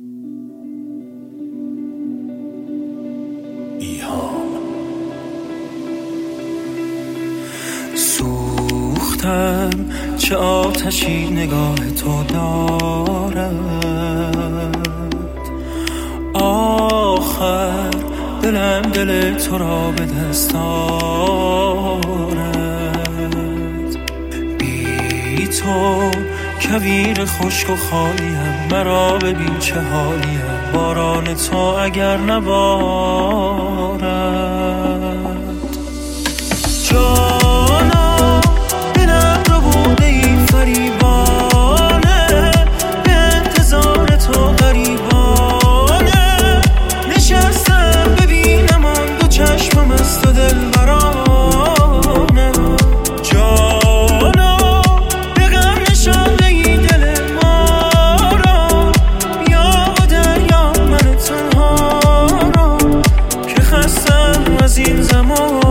سوختم چه آتشی نگاه تو دارد، آخر دلم دل تو را به دست آرد. بی تو کویر خشک و خالیم، مرا ببین چه حالیم، باران تو اگر نبارد. جانا دلم رو بوده ای فریبانه، به انتظار تو غریبانه. نشستم ببینم آن دو چشمم است و دل برانه. جانا به غم نشانده ای دل ما را، بیا و دریا من تنها را، که خستم از این زمان.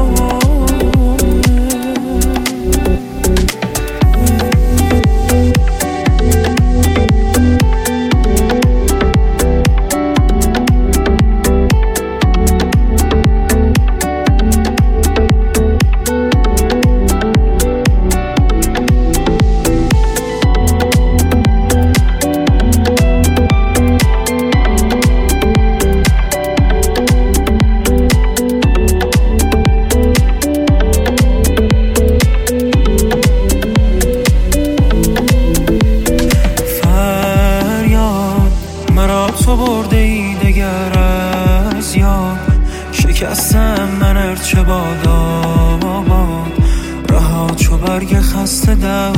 تو برده ای دگر از یاد، شکستم من ارچه باد آباد، رها چو برگ خسته در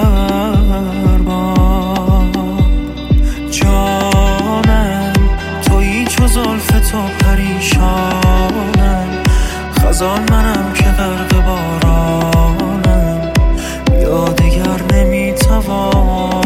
باد. جانم تویی چو زلف تو پریشانم، خزان منم که غرق بارانم، یا دگر نمیتوانم.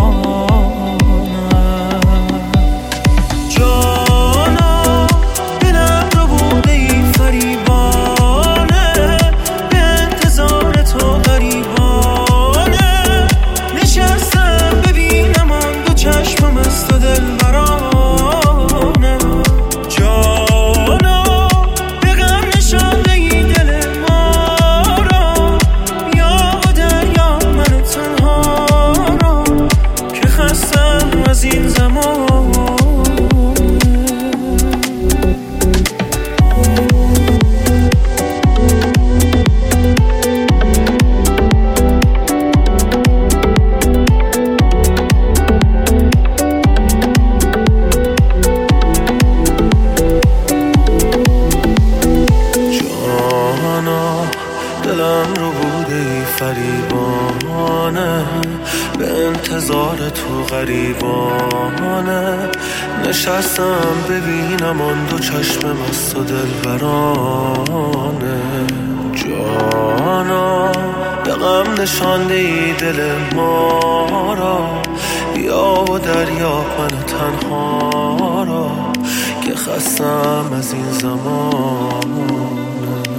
دلم رو بوده ای فریبانه، به انتظار تو غریبانه. نشستم ببینم آن دو چشم مست و دلبرانه. جانا به غم نشانده ای دل ما را، بیا و دریا من تنها را، که خستم از این زمان.